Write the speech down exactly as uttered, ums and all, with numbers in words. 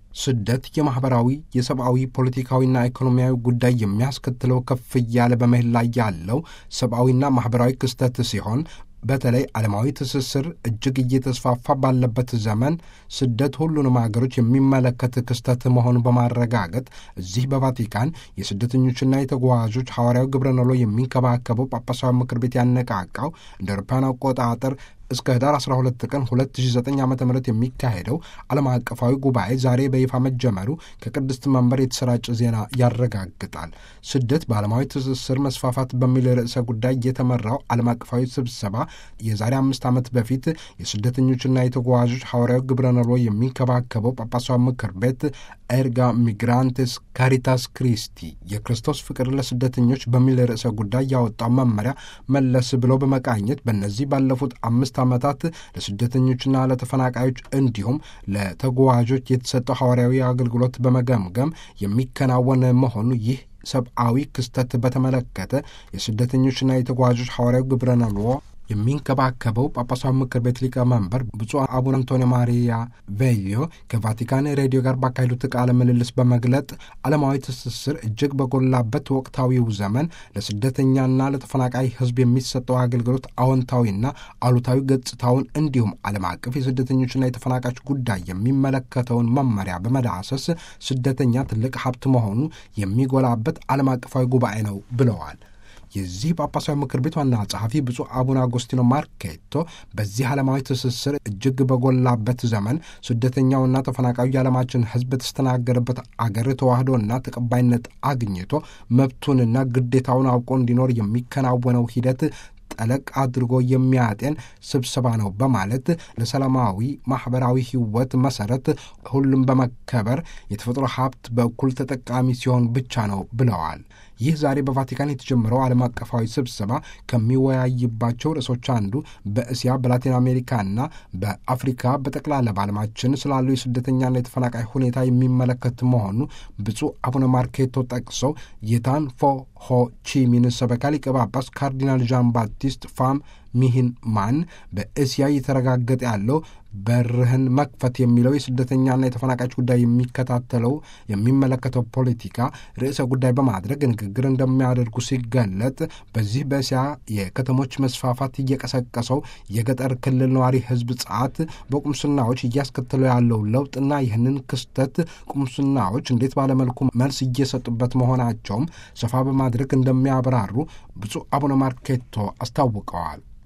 ስደት የማህበራዊ የሰብአዊ ፖለቲካዊና ኢኮኖሚያዊ ጉዳይ የሚያስከትለው ከፍ እያለ በመሄድ ላይ ያለው ሰብአዊና ማህበራዊ ክስተት ሲሆን በተለይ ዓለማዊ ትስስር እጅግ እየተስፋፋ ባለበት ዘመን ስደት ሁሉንም አገሮች የሚመለከት ክስተት መሆኑን በማረጋገጥ እዚህ በቫቲካን የስደተኞችና የተጓዦች ሐዋርያዊ ግብረ ነሎ የሚንከባከበው ጳጳሳዊ ምክር ቤት ያነቃቃው እንደ አውሮፓውያን አቆጣጠር እስከ ህዳር አስራ ሁለት ቀን ሁለት ሺህ ዘጠኝ ዓመተ ምህረት የሚካሄደው ዓለም አቀፋዊ ጉባኤ ዛሬ በይፋ መጀመሩ ከቅድስት መንበር የተሰራጨ ዜና ያረጋግጣል። ስደት በዓለማዊ ትስስር መስፋፋት በሚል ርዕሰ ጉዳይ የተመራው ዓለም አቀፋዊ ስብሰባ የዛሬ አምስት ዓመት በፊት የስደተኞችና የተጓዦች ሐዋርያዊ ግብረ ነሎ የሚንከባከበው ጳጳሳዊ ምክር ቤት ኤርጋ ሚግራንቴስ ካሪታስ ክሪስቲ የክርስቶስ ፍቅር ለስደተኞች በሚል ርዕሰ ጉዳይ ያወጣው መመሪያ መለስ ብሎ በመቃኘት በእነዚህ ባለፉት አምስት ዓመታት ለስደተኞችና ለተፈናቃዮች እንዲሁም ለተጓዦች የተሰጠው ሐዋርያዊ አገልግሎት በመገምገም የሚከናወን መሆኑ ይህ ሰብአዊ ክስተት በተመለከተ የስደተኞችና የተጓዦች ሐዋርያዊ ግብረ ነሎ የሚንከባከበው ጳጳሳዊ ምክር ቤት ሊቀመንበር ብፁዕ አቡነ አንቶኒዮ ማሪያ ቬሊዮ ከቫቲካን ሬዲዮ ጋር ባካሄዱት ቃለ ምልልስ በመግለጥ ዓለማዊ ትስስር እጅግ በጎላበት ወቅታዊው ዘመን ለስደተኛና ለተፈናቃይ ሕዝብ የሚሰጠው አገልግሎት አዎንታዊና አሉታዊ ገጽታውን እንዲሁም ዓለም አቀፍ የስደተኞችና የተፈናቃዮች ጉዳይ የሚመለከተውን መመሪያ በመዳሰስ ስደተኛ ትልቅ ሀብት መሆኑ የሚጎላበት ዓለም አቀፋዊ ጉባኤ ነው ብለዋል። የዚህ ጳጳሳዊ ምክር ቤት ዋና ጸሐፊ ብፁዕ አቡነ አጎስቲኖ ማርኬቶ በዚህ ዓለማዊ ትስስር እጅግ በጎላበት ዘመን ስደተኛውና ተፈናቃዩ የዓለማችን ሕዝብ በተስተናገደበት አገር ተዋህዶና ተቀባይነት አግኝቶ መብቱንና ግዴታውን አውቆ እንዲኖር የሚከናወነው ሂደት ጠለቅ አድርጎ የሚያጤን ስብሰባ ነው በማለት ለሰላማዊ ማህበራዊ ህይወት መሰረት ሁሉም በመከበር የተፈጥሮ ሀብት በእኩል ተጠቃሚ ሲሆን ብቻ ነው ብለዋል። ይህ ዛሬ በቫቲካን የተጀመረው ዓለም አቀፋዊ ስብሰባ ከሚወያይባቸው ርዕሶች አንዱ በእስያ፣ በላቲን አሜሪካና በአፍሪካ በጠቅላላ በዓለማችን ስላለው የስደተኛና የተፈናቃይ ሁኔታ የሚመለከት መሆኑ ብፁዕ አቡነ ማርኬቶ ጠቅሰው የታን ፎ ሆ ቺ ሚን ሰበካ ሊቀ ጳጳስ ካርዲናል ዣን ባፕቲስት ፋም ሚሂን ማን በእስያ እየተረጋገጠ ያለው በርህን መክፈት የሚለው የስደተኛና የተፈናቃዮች ጉዳይ የሚከታተለው የሚመለከተው ፖለቲካ ርዕሰ ጉዳይ በማድረግ ንግግር እንደሚያደርጉ ሲገለጥ በዚህ በእስያ የከተሞች መስፋፋት እየቀሰቀሰው የገጠር ክልል ነዋሪ ህዝብ ጸዓት በቁምስናዎች እያስከተለው ያለው ለውጥና ይህንን ክስተት ቁምስናዎች እንዴት ባለመልኩ መልስ እየሰጡበት መሆናቸውም ሰፋ በማድረግ እንደሚያብራሩ ብፁዕ አቡነ ማርኬቶ አስታውቀዋል።